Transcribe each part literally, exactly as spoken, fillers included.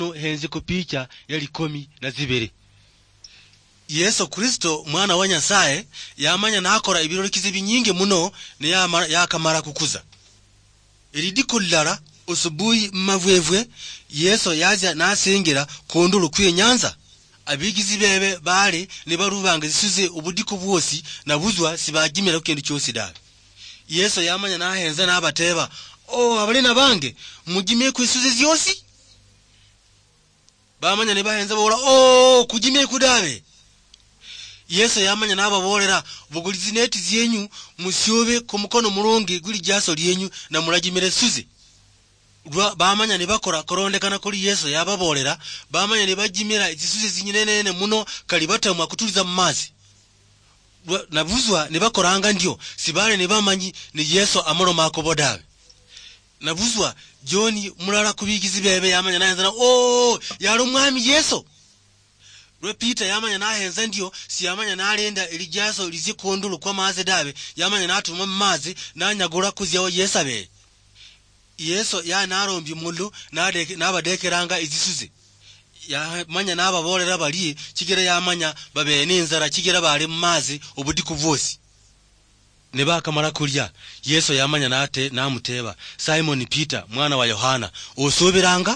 henzi kupicha yali komi na zibiri. Yesu Kristo mwana wa Nyasaye yamanya nakora ibirorikize binyinge muno ne yakamara kukuza. Iridikullara usubuyi mavwevwe Yesu yazya nasengera kondulu kwiye Nyanza. Abigizi bebe bali ne barubanga zisuze ubudiko bwosi na buzwa sibagimira kukendo cyose dawe. Yesu yamanya nahenza nabateba, "Oh abalina bange mugimye kwisuze zyosi?" Bamanya ne bahenza bola, "Oh kugimye kudabe." Yesu yamanya nababolera bugulizi neti zyenyu musyobe ku mukono mulonge guli jaso lyenyu na mulagimire suze. Rwa bamanya ne bakora korondekana kuri Yesu yababolera bamanya ne bagimira izisuze zinyinene muno kalibata mu kutuliza mu mazi. Nabuzwa ne bakoranga ndio sibale ne bamanyi ne Yesu amoroma akobodawe. Nabuzwa John mulala kubigizi bebe yamanya nayenza, "Oh yali umwami Yesu." Lwe Peter yamanya nahenza ndio si yamanya nalenda elijaso lizikondulu kwa maze dawe yamanya natuma mu mazi nanyagura kuzyawo Yesu abe. Yesu ya narombi mulu nadeke nabadekeranga izisuze. Ya manya nababolera bali kigera yamanya babe n'inzara kigera bali mu mazi ubudiko bwosi. Ne bakamara kulya Yesu yamanya nate namuteba, "Simon Peter mwana wa Yohana osoberanga?"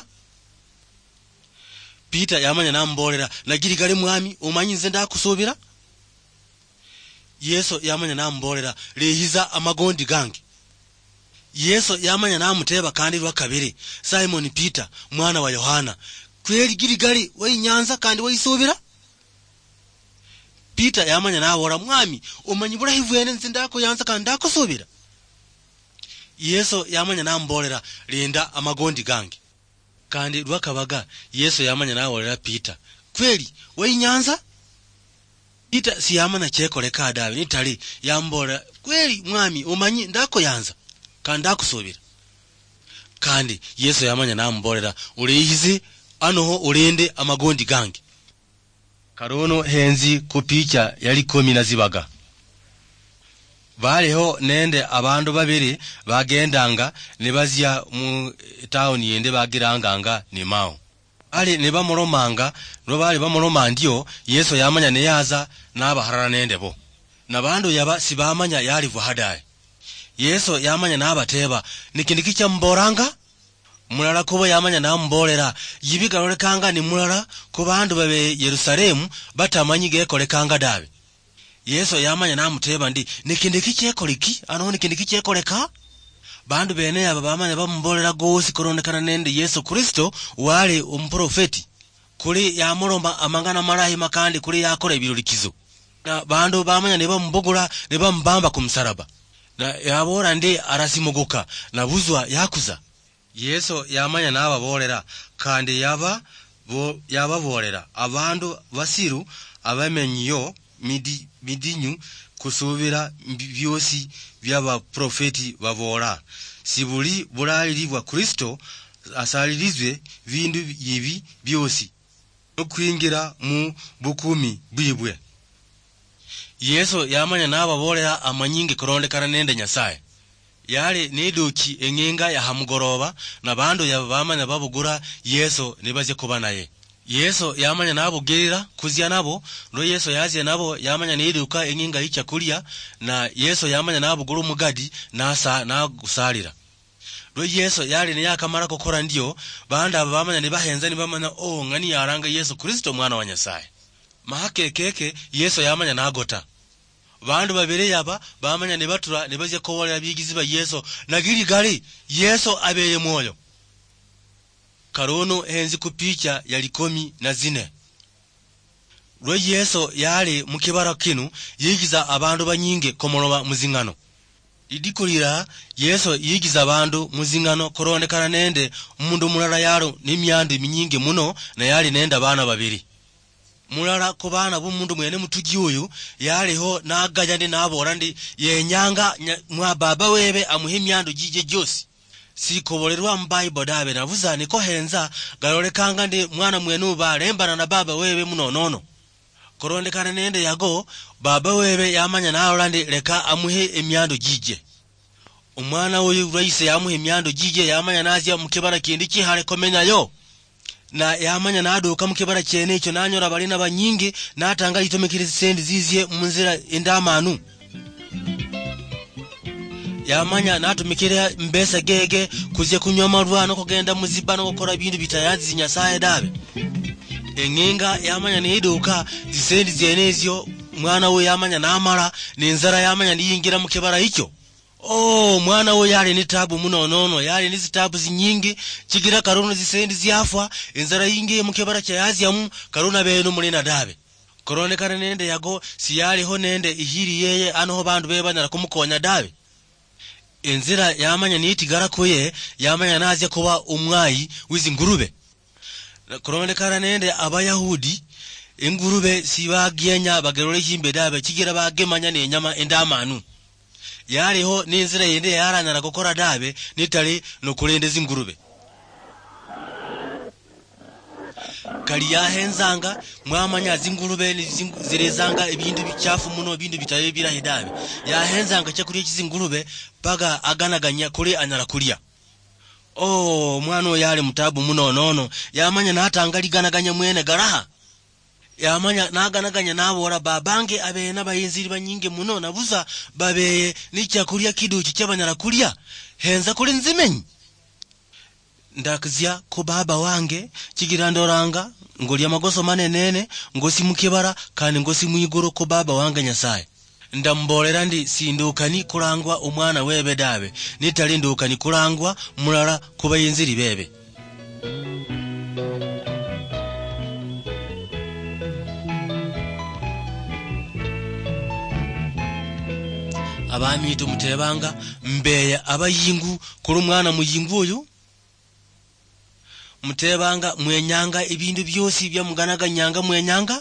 Peter yamanya nambolera, "Nagiri gale mwami omanyi nze ndakusobera?" Yesu yamanya nambolera, "Lehiza amagondi gange." Yesu yamanya namuteba kandi lwa kabiri, "Simon Peter mwana wa Yohana kweli giri gale we Nyanza kandi we isobera?" Peter yamanya nabora, "Mwami omanyi burahivu ene nze ndako yanza kandi ndakusobera." Yesu yamanya nambolera, "Linda amagondi gange." Kandi lwakabaga Yesu yamanya nabolera Peter, "Kweli we Nyanza?" Peter si yamana kyekoleka dawe nitali yambolera, "Kweli mwami omanyi ndako yanza kandi ndakusobera." Kandi Yesu yamanya nambolera, "Ulihize anoho ulende amagondi gange." Karono henzi kupicha yali komi na zibaga. Baleho nende abandu babiri bagendanga ne bazya mu town yende bagiranganga ni mao. Ali ne bamulomanga no bali bamuloma ndio Yesu yamanya ne yaza nabaharana nende bo. Nabandu yaba sibamanya yali vuhadaye. Yesu yamanya nabateba, "Nikindiki kya mboranga?" Mulala kubo yamanya nambolera, "Yibigalolekanga ni mulala ku bandu babe Yerusalemu batamanyi gekolekanga dawe." Yesu yamanya namuteba ndi, "Nikindiki kyekoleki ano nikindiki kyekoleka?" Bandu bene yaba bamanya bambolera gosi korondekana nende Yesu Kristo wale umprofeti. Kuli yamuloma amangana malahi makandi kuli yakora ibirolikizo. Na bandu bamanya ne bambogora ne bambamba ku msalaba. Na yabora ndi arasimuguka na buzwa yakuza. Yesu yamanya nababolera kandi yaba bo yababolera abandu basiru abamenyiyo midi midinyu kusubira byosi byaba profeti babora sibuli bulaliribwa Kristo asalirizwe bindu yibi byosi okwingira mu bukumi bwibwe. Yesu yamanya nababolera amanyinge korondekana nende Nyasaye. Yale nedoki engenga ya hamugoroba na bandu yaba bamanya babugura Yesu nibaze kuba naye. Yesu yamanya nabugerera kuzya nabo no Yesu yazye nabo yamanya neduka enginga yicha kulia na Yesu yamanya nabuguru mugadi nasa na gusalira. Lo Yesu yale ne yakamara kokora ndio banda bamanya ne bahenza ni bamanya, "Oh ngani yaranga Yesu Kristo mwana wa Nyasaye." Mahake keke Yesu yamanya nagota. Bandu babere yaba bamanya ne batura ne baje kobolera bigizi ba Yesu nagiri gali Yesu abeye moyo. Karono henzi kupicha yali komi na zine. Lwe Yesu yali mukibara kinu yigiza abandu banyinge komoloba muzingano. Idikulira Yesu yigiza abandu muzingano korondekana nende mundu mulala yaro n'emyandu minyinge muno na yali nenda bana babiri. Mulala ko bana b'umundu mwene mutugi uyu yaliho nagaja ndi nabora ndi yenyanga mwa baba webe amuhe emyandu gije josi. Sikobolerwa mu Bible dabe navuza niko henza galolekanga ndi mwana mwenu balembana na baba webe munonono. Korondekana nende yago baba webe yamanya naola ndi leka amuhe emyandu gije. Umwana uyu raise yamuhe emyandu gije yamanya nazya mukibara kindi kihale komenya yo. na yamanya naduka mukibara kyene ekyo nanyora balina banyingi natanga itomekiriza sendi ziziye munzira endamanu. Yamanya natumikira mbesa gege kuzye kunywa marwana kugenda muziba no gukora ibintu bitayazi zinyasaye dabe. Enginga yamanya niduka zisendi zenezyo mwana we yamanya namara ninzara yamanya niyingira mukibara icyo. Oh mwana we yali ni tabu muno nono yali ni zitabu zinyingi kigira karuno zisendi ziafwa inzara yingi mukibara kyayazi yamu karuna beno mulina dabe. Korone kare nende yago si yali ho nende ihiri yeye anoho bandu bebanyara kumukonya dabe. Enzira yamanya niitigara kuye yamanya nazya kuba umwayi wizi ngurube. Korone kare nende abayahudi ingurube sibagiyenya bagerole himbe dabe kigira bagemanya ne nyama endamanu. Yaliho n'inzira yende yaranyara gukora dabe nitali no kulendeza ingurube. Kali yahenzanga mwamanya zingurube zirezanga ibintu bichafu muno ibintu bitaye birahe dabe. Yahenzanga cyakuri y'izingurube paga aganaganya kuri anyara kuriya. Oh mwana yali mutabu muno nono yamanya natanga ganaganya mwene garaha. Yamanya naganaganya nabora babange abe n'abayinziri banyinge muno nabuza babe n'icyakurya kiduki cy'abanyara kuriya henza kuri nzimenyi. Ndakizya ko baba wange kigira ndoranga ngoli amagoso manenene ngosi mukibara kandi ngosi mwigoro ko baba wange nyasaye. Ndambolera ndi sindukani kurangwa umwana webe dabe nitali ndukani kurangwa mulala kubayinziri bebe. Abami tumutebanga mbeya abayingu kuri umwana muyingu uyu mutebanga mwenyanga ibindu byosi bya muganaga nyanga mwenyanga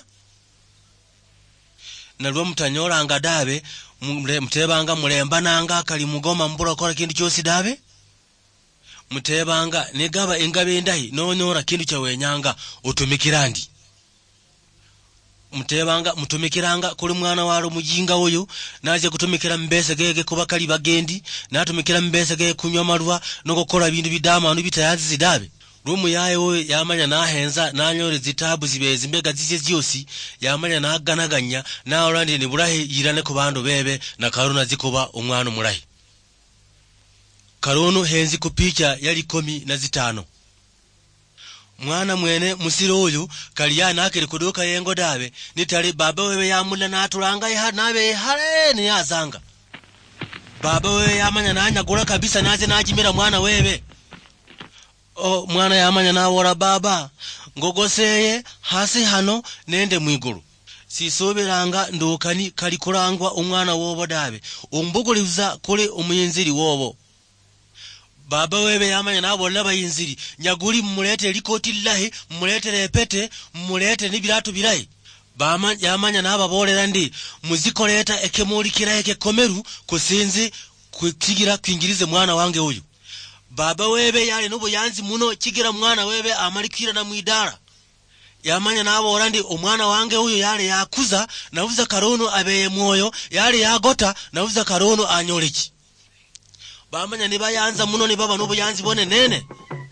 nalwo mutanyoranga dabe mutebanga mulemba nanga kali mugoma mbura kora kintu cyosi dabe mutebanga negaba engabe ndahi nonyora kintu cya wenyanga otumikirandi mutebanga mutumikiranga kuri mwana waro mujinga uyu naje kutumikira mbese gege kuba kali bagendi natumikira mbese gege kunywa marwa no gukora ibintu bidama no bitayazi zidabe. Rumu yaye we yamanya nahenza nanyore zitabu zibezi mbega zize zyosi yamanya naganaganya na orandi ni burahi yirane ku bandu bebe na karuna zikuba umwana murahi. Karuno henzi kupicha yali komi na zitano. Mwana mwene musiro uyu kaliyana akiri kuduka yengo dabe nitali baba wewe yamula natulanga ya nabe hale ni yazanga. Baba wewe yamanya nanyagura kabisa naze najimira mwana wewe. Oh mwana yamanya nawora baba ngogoseye hasi hano nende mwiguru sisoberanga ndukani kali kurangwa umwana wobo dabe umbuguliza kuri umuyinziri wobo. Baba wewe yamanya nabona bayinziri nyaguri mulete likoti lahi mulete repete mulete nibiratu birayi bama yamanya nababolera ndi muzikoleta ekemuli kiraye komeru kusinzi kukigira kwingirize mwana wange uyu. Baba wewe yale nubo yanzi muno kigira mwana wewe amalikira na mwidara yamanya nabora ndi umwana wange uyu yale yakuza navuza karono abeye mwoyo yale yagota navuza karono anyoleki. Bamanya niba yanza muno ni baba nubo yanzi bone nene.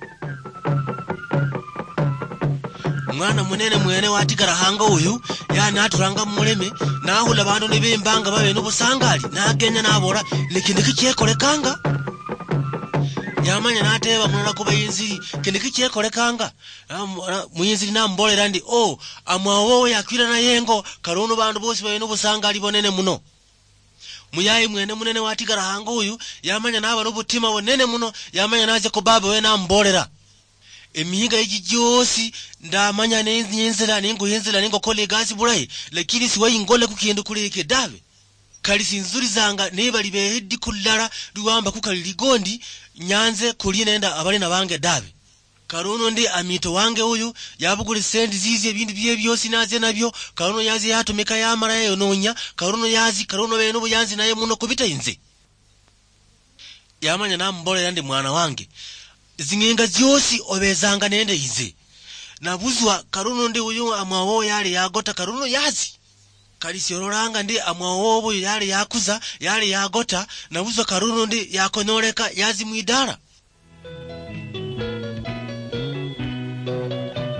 Mwana munene mwene watigara hanga uyu ya naturanga muleme nahula bandu nibimbanga babe nubo sangali nagenya nabora nikindiki kyekolekanga. Yamanya nateba mulala kuba yinziri kindiki kyekolekanga muyinziri nambolera ndi oh amwawo yakwira na yengo karono bandu bosi babe nubo sangali bonene muno. Muyayi mwene munene watigara hanga uyu yamanya naba n'obutima bonene muno yamanya naje ko baba we nambolera emihiga y'igyosi ndamanya n'inzira ningo yenzira ningo kolegasi burayi lakini siwayi ngole kukindu kuleke dabe kali sinzuri zanga neba libehedi kullara ruwamba kukali ligondi nyanze kuli nenda abali na bange dabe. Karuno ndi amito wange uyu yabuguli sendi zizi ebintu bye byosi naze nabyo karuno yazi yatumika yamara yo nonya karuno yazi karuno beno buyanzi naye muno kubita inze. Yamanya nambolera ndi mwana wange zingenga zyosi obezanga nende ize nabuzwa karuno ndi uyu amwawo yali yagota karuno yazi kali siororanga ndi amwawo obu yali yakuza yali yagota nabuzwa karuno ndi yakonoleka yazi mwidara.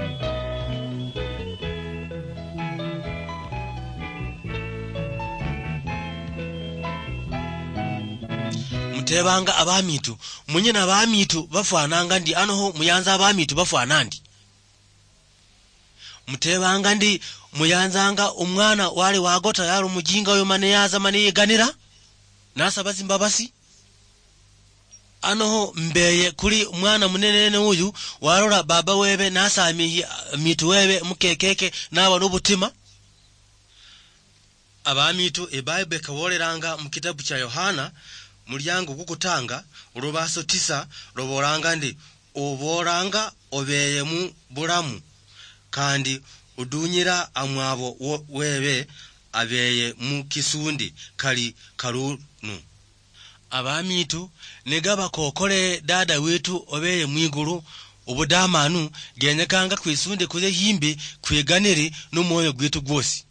mutebanga abamitu munye na abamitu bafananga ndi anoho muyanza abamitu bafana ndi mutebanga ndi muyanzanga umwana wali wagota yaro mujinga oyo mane yaza mane yeganira nasa bazimba basi anoho mbeye kuli mwana munene uyu warora baba webe nasa mitu webe mukekeke nawa n'obutima abamitu eBible kawoleranga mu kitabu kya Yohana mulyango gukutanga urubaso tisa roboranga ndi oboranga obeye mu bulamu kandi udunyira amwabo webe abeye mu kisundi kali karunu abamitu negaba kokole dada wetu obeye mwiguru ubudamanu genyekanga kwisunde kuze himbe kweganire n'umwoyo gwetu gwosi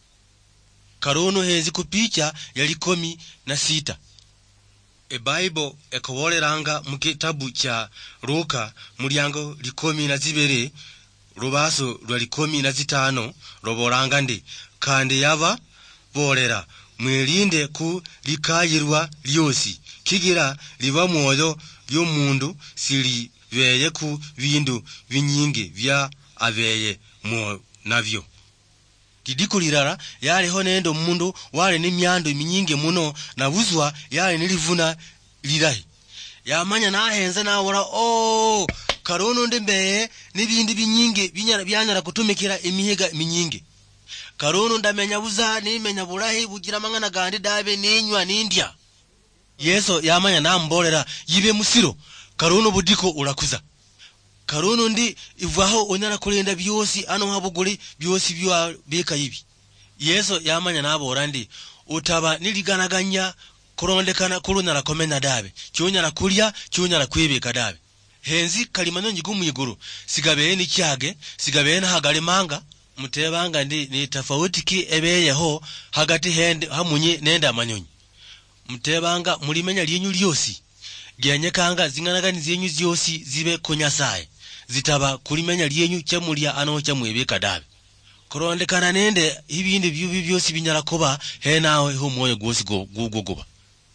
karono hezi kupicha yali komi na sita. eBible ekowoleranga mu kitabu kya Luka mulyango likomi na zibere rubaso lwa likomi na zitano roboranga ndi kandi yava bolera mwelinde ku likayirwa lyosi kigira liba mwoyo y'omundu sili beye ku bindu binyingi bya abeye mo navyo tidikulirara yale honendo mundu wale ni myando minyinge muno na buzwa yale nilivuna lirahi yamanya na ahenza na wora oh karono ndembeye nibindi binyinge binyara byanyara kutumikira imihiga minyinge karono ndamenya buza nimenya bulahi bugira mangana gandi dabe ninywa nindya Yeso yamanya na mbolera yibe musiro karono budiko urakuza karono ndi ivaho onara kulenda byosi ano habuguli byosi byo beka yibi Yeso yamanya nabo orandi utaba niliganaganya kurondekana kulunara komena dabe cyonyara kulya cyonyara kwebeka dabe henzi kalimano njigumu yiguru sigabe ni cyage sigabe na hagale manga mutebanga ndi ni tofauti ki ebeyeho hagati hende hamunye nenda amanyonyi mutebanga mulimenya lyenyu lyosi genyekanga zinganagani zenyu zyosi zibe konyasaye zitaba kulimenya lyenyu cyamulya ano cyamwebeka dabe kurondekana nende ibindi byubi byosi binyara kuba he nawe ho moyo gwosi go guguguba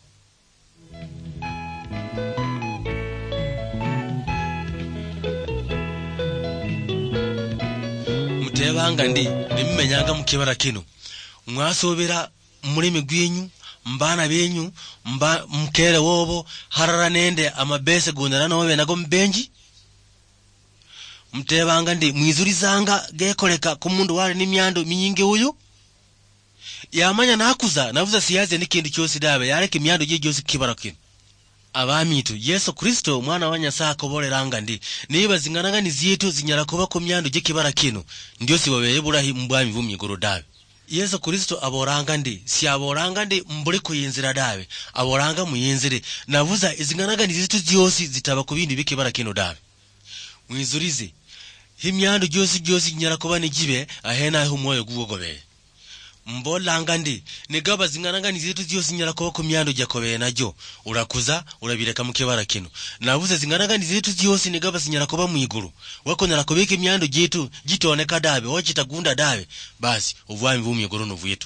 mutebanga ndi nimenyaga mukibara kino mwasobera mulimi gwenyu mbana benyu mba mkere wobo harara nende amabese gondana nowe nago mbenji mutebanga ndi mwizurizanga gekoleka ku mundu wali ni myando minyinge uyu yamanya nakuza navuza siyaze nikindi cyose dabe yareke myando je cyose kibara kino abamitu Yesu Kristo mwana wa Nyasaye akoboleranga ndi niba zingananga nizietu zinyara kuba ku myando je kibara kino ndio sibobeye burahi mbwami vumyigoro dabe Yesu Kristo aboranga ndi si aboranga ndi mburi kuyinzira dabe aboranga muyinzire navuza izinganaga nizitu zyosi zitaba ku bindi bikibara kino dabe mwizurize himyando josi josi nyara kuba nigibe ahena aho moyo gugogobe mbolanga ndi negaba zingananga nizitu zyosi nyara kuba ku myando jakobe najo urakuza urabireka mukibara kino navuza zinganaga nizitu zyosi negaba zinyara kuba mwiguru wako nyara kubeke myando jitu gitoneka dabe wachitagunda dabe basi ubwami bumyiguru no vuyetu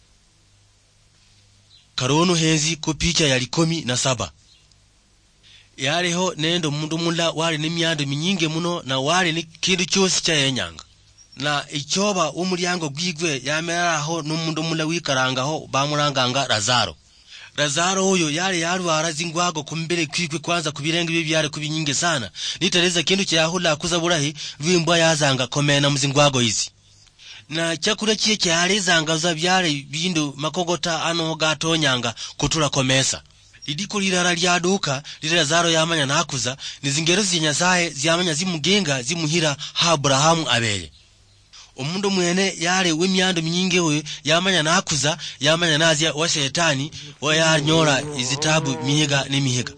karono hezi ku picha yali komi na saba yaleho nendo mundu mula wali ni myando minyinge muno na wali ni kindu cyose cyayenyanga na ichoba umulyango gwigwe yameraho n'umundu mula wikarangaho bamuranganga Lazaro Lazaro huyo yale yarwara zingwago kumbere kwikwe kwanza kubirenge bye byare kubinyinge sana nitereza kindu cyahula kuza burahi rwimbwa yazanga komena muzingwago izi na cyakura kiye cyarezanga za byare bindu makogota ano gatonyanga kutula komesa idiko lirara lyaduka lira Lazaro yamanya nakuza nizingero zinyasaye ziyamanya zimugenga zimuhira ha Abrahamu abeye umundu mwene yale w'imyando minyinge we yamanya nakuza yamanya nazia wa shetani wa yanyora izitabu mihiga n'imihiga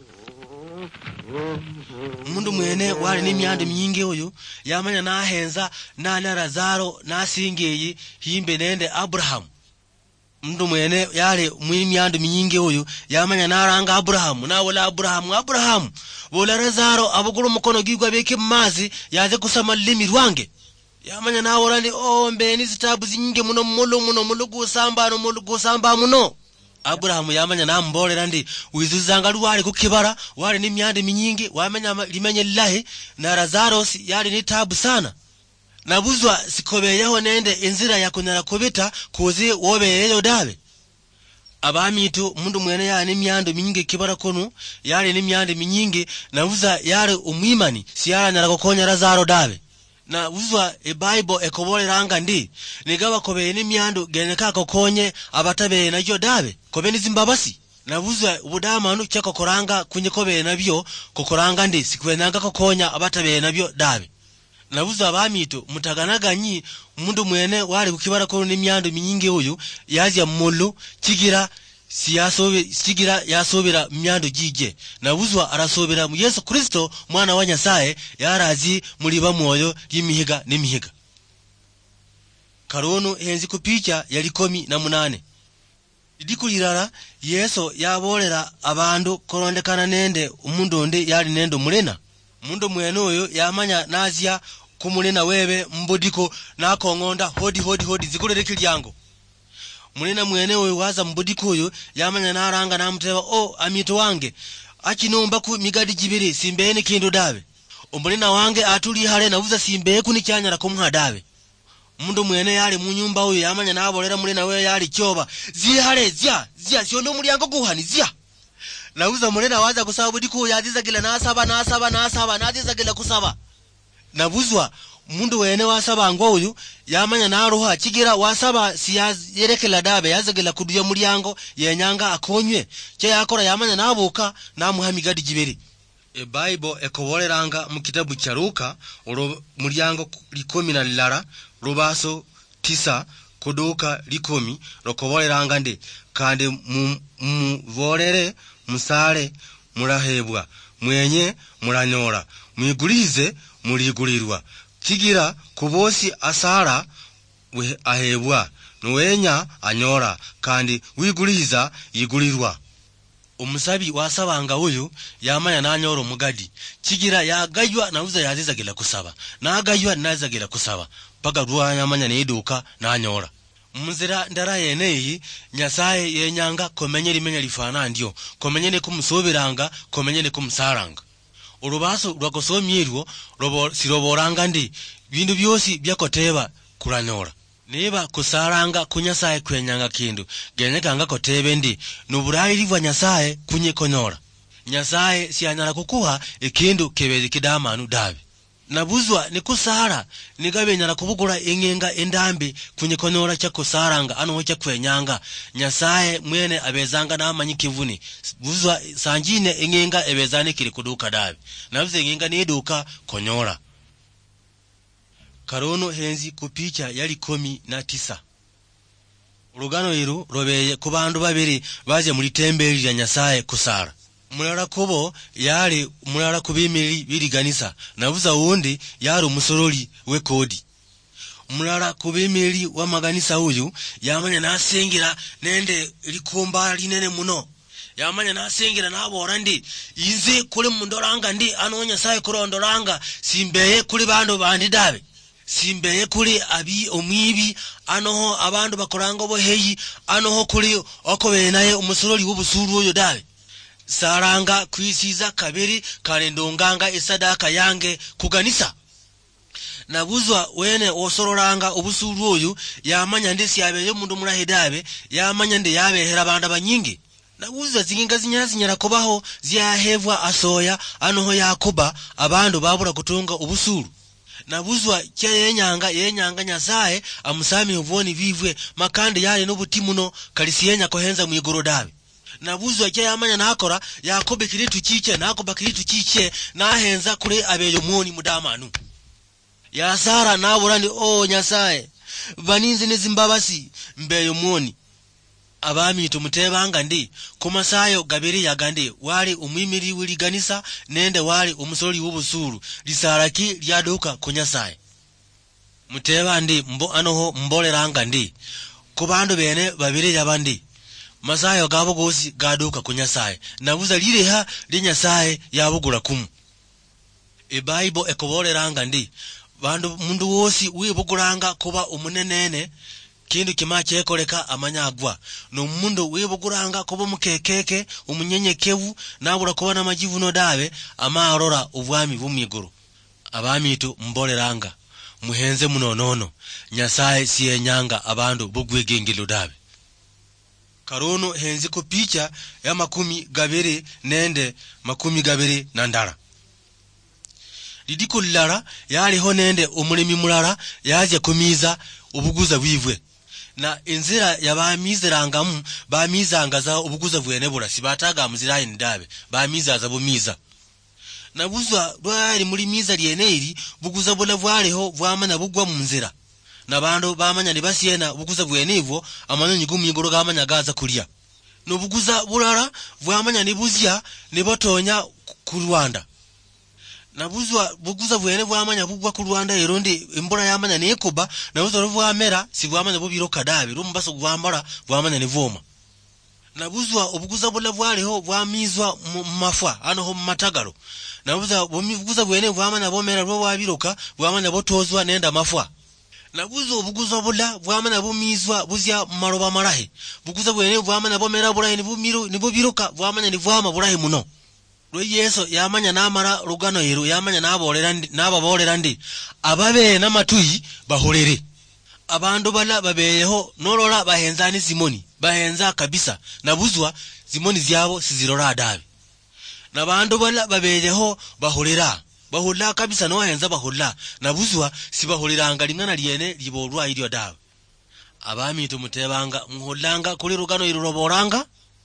umundu mwene wale n'imyando minyinge uyu yamanya nahenza na na Lazaro nasingeye himbe nende Abraham umundu mwene yale mw'imyando minyinge uyu yamanya naranga Abraham na wala Abraham Abraham wala Lazaro abuguru mukono gigwa beke mazi yaze kusama limi rwange yamanya naworani oh mbeni zitabu zinyinge muno mulo muno mulugu samba no mulugu samba muno Aburahamu yamanya nambolera ndi wizuzanga luwali kukibara wali ni myandi minyingi wamenya limenye lillahi na Lazaros yali ni tabu sana. Nabuzwa sikobeyeho nende inzira ya kunyara kubita kuzi wobeyeyo dabe. Abamitu mundu mwene yali ni myando minyingi kibara kono yali ni myandi minyingi nabuza yali umwimani siyala nyara kukonya Lazaro dabe. Na uzwa e Bible ekoboleranga ndi nigaba kobe ni myando geneka kokonye abatabe najo dabe kobe nizimbabasi na uzwa ubudama anu cyako koranga kunye kobe nabyo kokoranga ndi sikwenanga kokonya abatabe nabyo dabe. Na uzwa abamitu mutaganaganyi mundu mwene wali kukibara ko ni myando minyingi uyu yazya mulu kigira siyasobe sigira yasobera myando jije na uzwa arasobera mu Yesu Kristo mwana wa Nyasaye yarazi muri bamwoyo y'imihiga n'imihiga. Karono henzi kupicha yali komi na munane. Idikulirara Yesu yabolera abandu korondekana nende umundu ndi yali nendo mulena. Mundu mwene oyo yamanya nazia kumulena webe mbodiko nakongonda hodi hodi hodi zikuleleke lyango. Mulena mwene oyo waza mbodiko oyo yamanya naranga namuteba o amito wange achinomba ku migadi jibiri simbene kindu dabe. Omulena wange atuli hale nabuza simbe ku ni cyanyara kumha dabe. Mundu mwene yali mu nyumba oyo yamanya nabolera mulena we yali cyoba zihale zya zya siondo mulyango guhani zya. Nauza mulena waza kusaba budiko yazizagila nasaba nasaba nasaba nazizagila kusaba. Nabuzwa mundu wene wasaba ngo uyu yamanya naruha kigira wasaba siyayerekela dabe yazagila kuduya mulyango yenyanga akonywe cye yakora yamanya nabuka namuhamigadi jibiri. E Bible ekoboleranga mu kitabu kya Luka olo mulyango likomi na lilara rubaso tisa kuduka likomi rokoboleranga ndi kandi mu, mu volere musale murahebwa mwenye muranyora mwigulize muligulirwa kigira kubosi asara we ahebwa nuwenya anyora kandi wiguliza yigulirwa. Umusabi wasabanga uyu yamanya nanyoro mugadi kigira yagaywa nauza yazizagila kusaba nagaywa nazagila kusaba paka ruwa yamanya niduka nanyora. Muzira ndara yeneyi Nyasaye yenyanga komenye limenya lifana ndio komenye ne kumusoberanga komenye ne kumusaranga. Urubaso rwakosomyirwo robo siroboranga ndi bindu byosi byakoteba kuranyora niba kusaranga kunyasaye kwenyanga kindu genyekanga kotebe ndi nuburayirivwa Nyasaye kunye konyora. Nyasaye siyanyara kukuha ikindu kebezi kidamanu dabe. Nabuzwa nikusara nigabe nyara kubugura ingenga endambi kunye konyora cya kusaranga ano cya kwenyanga Nyasaye mwene abezanga namanyi kivuni buzwa sanjine ingenga ebezane kiri kuduka dabe navuze ingenga niduka konyora. Karono henzi kupicha yali komi na tisa. Urugano iru robeye kubandu babiri baje muri tembeli ya Nyasaye kusara. Mulala kubo yali mulala kubimiri biriganisa nabuza wundi yari umusoroli we kodi. Mulala kubimiri wa maganisa uyu yamanya nasengira nende likumba linene muno yamanya nasengira nabora ndi inze kuli mundoranga ndi ano Nyasaye kurondoranga simbeye kuli bandu bandi dabe simbeye kuli abi omwibi anoho abandu bakoranga boheyi anoho kuli okobe naye umusoroli w'ubusuru uyo dabe. Saranga kwisiza kabiri kalendonganga esadaka yange kuganisa. Nabuzwa wene osororanga ubusuru uyu yamanya ndesi yabeyo mundu murahidabe yamanya ndi yabehera banda banyingi. Nabuzwa ziginga zinyara zinyara kubaho ziyahevwa asoya anoho yakuba abandu babura kutunga ubusuru. Nabuzwa kya yenyanga yenyanga Nyasaye amusami uvoni vivwe makandi yale n'ubutimuno kalisiyenya kohenza mu iguru dabe. Nabuzwa kya yamanya nakora yakobe kiritu kiche nakoba kiritu kiche nahenza kure abeyo moni mudamanu. Ya Sara naburandi o Nyasaye baninzi nezimbabasi mbeyo moni. Abami tumutebanga ndi kumasayo gabiri yagandi wali umwimiri wiliganisa nende wali umusoli w'ubusuru lisaraki lyaduka ku Nyasaye. Muteba ndi mbo anoho mboleranga ndi kubandu bene babiri yabandi masayo gabo gosi gaduka ku Nyasaye nabuza lireha li Nyasaye yabugura kumu. E Bible ekoboleranga ndi bandu mundu wosi wibuguranga kuba umunenene kindu kima kyekoleka amanya agwa n'omundu webuguranga kuba mukekeke omunyenyekevu nabura kuba n'amajivuno dawe amarora obwami bumiguru abamitu mboleranga muhenze munonono Nyasaye siyenyanga abandu bugwegengelo dawe karono henzi ku picha ya makumi gabere nende makumi gabere na ndara lidikulara yaliho nende omulimi mulala yaje kumiza obuguza bwivwe na inzira yabamizirangamu bamizanga za obuguza bwene bura sibataga muzira indabe bamiza za bumiza nabuzwa bwali muri miza lyeneri buguza bula bwaliho bwamana bugwa mu nzira nabandu bamanya ne basiyena buguza bwenevo amanyonyi gumigoro gamanya gaza kulya no buguza bulala bwamanya ne buzya ne botonya ku Rwanda nabuzwa buguza bwene bwamanya bugwa ku Rwanda eronde embora yamanya ne ekoba nabuzwa bwamera si bwamanya bubiro kadabi rumbaso bwambara bwamanya ne voma nabuzwa obuguza bula bwaliho bwamizwa mu mafwa ano ho matagaro nabuzwa buguza bwene bwamanya bomera bwo bwabiroka bwamanya botozwa nenda mafwa nabuzwa obuguza bula bwamanya bumizwa buzya maroba marahe buguza bwene bwamanya bomera bulahe ne bumiro ne bubiroka bwamanya ne bwama bulahe muno Lwe Yesu yamanya namara rugano yero yamanya nabolera ndi nababolera ndi ababe namatuyi baholere abandu bala babeyeho nolora bahenzani Simoni bahenza kabisa nabuzwa Simoni zyabo sizirora adabi nabandu bala babeyeho baholera bahola kabisa no henza bahola nabuzwa sibaholiranga lingana lyene libolwa ilyo dawe abami tumutebanga muholanga kuli rugano iruroboranga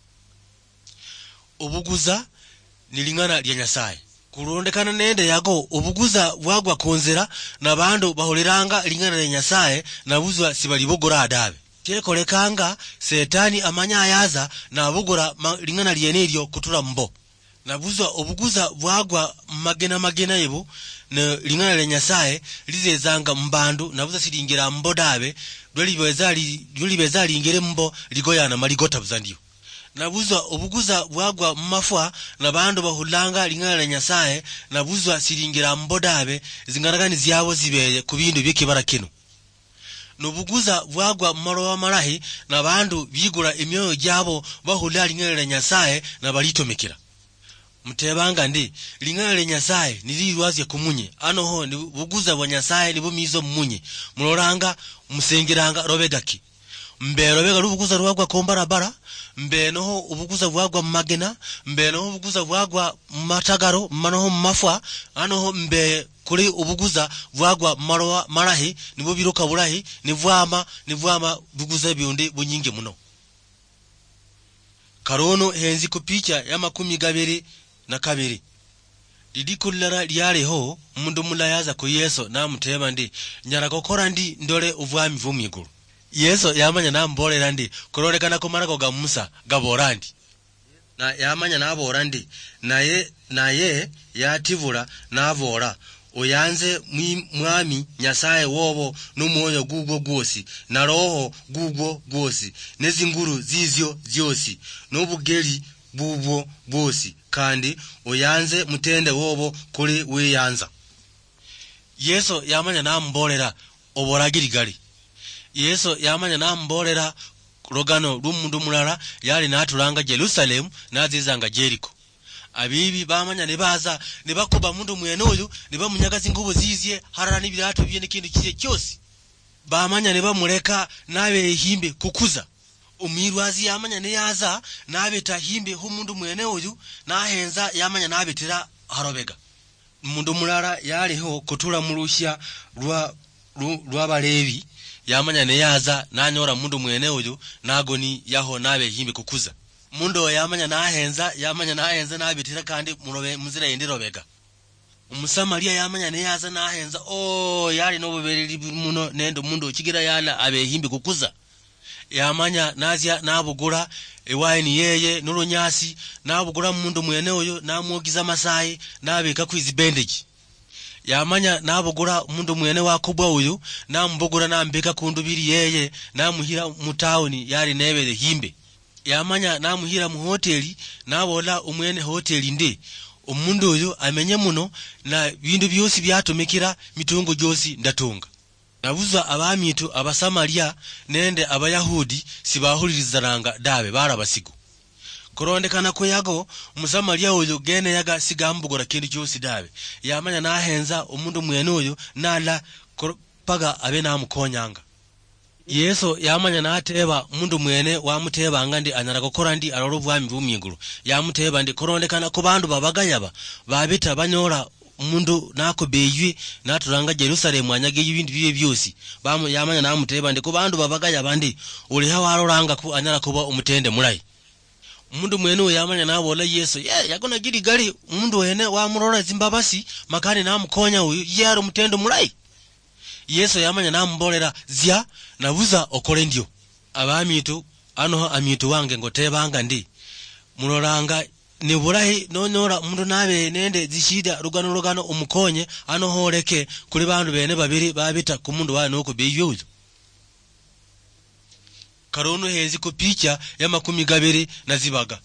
obuguza nilingana lya Nyasaye kurondekana nende yago obuguza bwagwa konzera nabandu baholiranga lingana lya Nyasaye nabuzwa sibalibogora adabe kyekolekanga setani amanya ayaza nabugura lingana lyene ilyo kutula mbo nabuzwa obuguza bwagwa magena magena yebo ne lingana lya Nyasaye lizezanga mbandu nabuzwa silingira mbo dabe dwelibezali dwelibezali ingere mbo ligoyana maligota buzandiyo nabuzwa obuguza bwagwa mafwa nabandu bahulanga lingana lya Nyasaye nabuzwa silingira mbo dabe zingaragani zyabo zibeye kubindu byekibara kino nobuguza bwagwa marowa marahi nabandu bigura emyoyo gyabo bahulanga lingana lya Nyasaye nabalitomekera mutebanga ndi lingana lya Nyasaye nilirwazye kumunye ano ho ni buguza bwa Nyasaye nibo mizo mmunye muloranga musengiranga robegaki mbero bega rubuguza rwagwa kombarabara mbenoho ubuguza bwagwa magena mbenoho ubuguza bwagwa matagaro manoho mafwa anoho mbe kuri ubuguza bwagwa marowa marahi nibo biroka burahi nivwama nivwama buguza byundi bunyinge muno karono henzi ku picha ya makumi gabiri na kabiri lidikulara lyaleho mundu mulayaza ku Yesu namuteba ndi nyara gokora ndi ndole ubwami vumiguru Yesu yamanya nambolera ndi kurolekana ko marako ga Musa gaborandi na yamanya naborandi naye naye yativura navora oyanze mwami Nyasaye wobo n'umwoyo gugwo gwosi na roho gugwo gwosi nezinguru zizyo zyosi n'obugeri bubwo bwosi kandi oyanze mutende wobo kuri weyanza Yesu yamanya nambolera oboragirigari Yesu yamanya nambolera rogano rumundu mulala yali natulanga Jerusalem nazizanga Jericho abibi bamanya ne baza ne bakuba mundu mwene oyo ne bamunyagaza ingubo zizye harara n'ibiratu bye n'ikintu kiye cyose bamanya ne bamureka nabe himbe kukuza umirwazi yamanya ne yaza nabe tahimbe hu mundu mwene oyo nahenza yamanya nabetera harobega mundu mulala yaliho kutula murushya rwa rwa balevi yamanya ne yaza nanyora mundu mwene oyo nagoni yaho nabe himbe kukuza mundu yamanya nahenza yamanya nahenza nabitira kandi murobe muzira yendirobega umusamariya yamanya ne yaza nahenza oh yali no bubereri muno nendo mundu kigira yana abe himbe kukuza yamanya nazya nabugura ewaini yeye nurunyasi nabugura mundu mwene oyo namwogiza masayi nabeka kwizibendege yamanya nabugura mundu mwene wakubwa uyu nambugura nambeka kundubiri yeye namuhira mutaoni yali nebere himbe yamanya namuhira mu hoteli nabola umwene hoteli ndi omundu uyu amenye muno na bindu byosi byatumikira mitungo josi ndatunga nabuza abamitu abasamaliya nende abayahudi sibahulirizananga dabe barabasigo kurondekana ko yago umusamaliya oyo gene yaga sigambugora kintu cyose dabe yamanya nahenza umundu mwene oyo nala paga abe namukonyanga Yesu yamanya nateba mundu mwene wamuteba ngandi anyara gukora ndi aroro bwami bumiguru yamuteba ndi kurondekana ko bandu babagayaba babita banyora mundu nako beywi naturanga Jerusalemu anyage ibindi bibe byose bamu yamanya namuteba ndi ko bandu babagayaba ndi uri hawaroranga ku anyara kuba umutende murayi mundu mwene yamanya nabola Yesu ye yeah, yakona giri gali mundu wene wamurora zimbabasi makani namukonya uyu yaro mutendo murayi Yesu yamanya nambolera zya nabuza okole ndio abamitu ano amitu wange ngotebanga ndi muloranga ne burahi nonyora mundu nabe nende zishida rugano rugano umukonye ano horeke kuri bandu bene babiri babita ku mundu wa nuko beyuzo karono hezi ku picha ya makumi gabiri na zibaga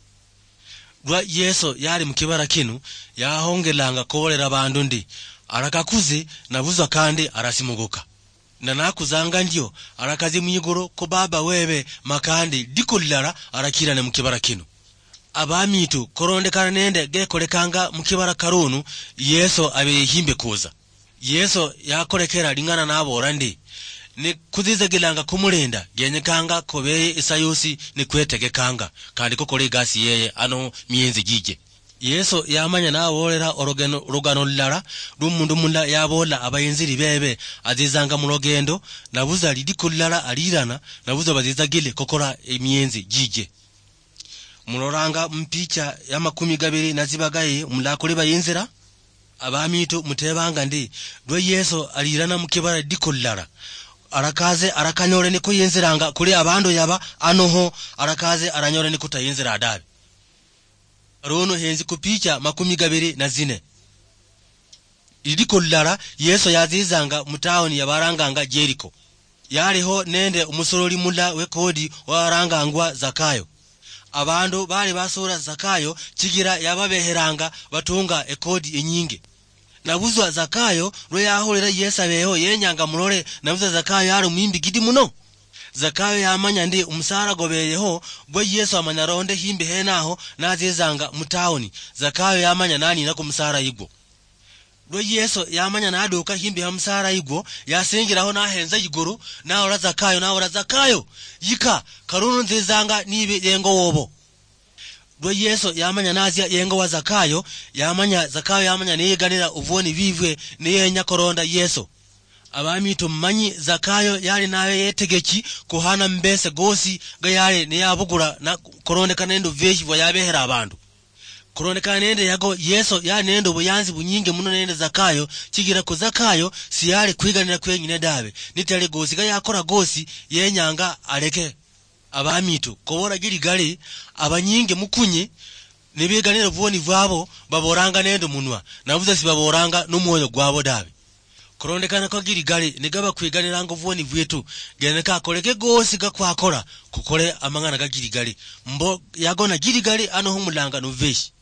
rwa Yesu yari mukibara kinu yahongelanga kolera bandu ndi arakakuze nabuza kandi arasimuguka na nakuzanga ndio arakazi mwigoro ko baba webe makandi dikullara arakirane mukibara kino abamitu korondekana nende gekolekanga mukibara karunu Yesu abehimbe kuza Yesu yakorekera lingana nabora ndi ni kuzizagilanga kumulenda genyekanga kobeye isayusi ni kwetegekanga kandi kokole gasi yeye ano miyenzi gije Yesu yamanya nabolera orogeno rugano lara rumundu munda yabola abayenziri bebe azizanga mu rogendo nabuza lidikullara alirana nabuza bazizagile kokora emiyenzi gije muloranga mpicha ya makumi gabiri nazibagaye umlakole bayenzera abamitu mutebanga ndi do Yesu alirana mukibara dikullara arakaze arakanyore niko yenzeranga kuri abando yaba anoho arakaze aranyore niko tayenzera adabe rono henzi kupicha makumi gabiri na zine idikollara Yesu yazizanga mutaoni yabaranganga Jeriko yariho nende umusoroli mula wekodi warangangwa Zakayo abandu bali basura Zakayo kigira yababeheranga batunga ekodi enyinge nabuzwa Zakayo ro yahorera Yesu abeho yenyanga mulore nabuzwa Zakayo yari mwimbi gidi muno Zakayo yamanya ndi umusara gobeyeho bwo Yesu amanya ronde himbe henaho nazizanga mutaoni Zakayo yamanya nani nako musara yigwo bwo Yesu yamanya naduka himbe ha musara yigwo yasengiraho nahenza yiguru naora Zakayo naora Zakayo yika karunu nzizanga nibe yengo wobo bwo Yesu yamanya nazia yengo wa Zakayo yamanya Zakayo yamanya niyiganira uvoni vivwe niyenya koronda Yesu abamitu manyi Zakayo yali nawe yetegeki kuhana mbese gosi ga yali ne yabugura na korondeka nendo veshi bwa yabehera abantu korondeka nende yago Yesu yali nendo buyanzi bunyinge muno nende Zakayo kigira ko Zakayo si yali kwiganira kwenyine dabe nitale gosi ga yakora gosi yenyanga aleke abamitu kobora giri gali abanyinge mukunye nibiganira voni vwabo baboranga nendo munwa nabuza sibaboranga n'umwoyo gwabo dabe kurondekana ko giri gali nigaba kwiganira ngo voni vwetu geneka koleke gosi gakwakora kukole amangana ga giri gali mbo yagona giri gali ano humulanga no veshi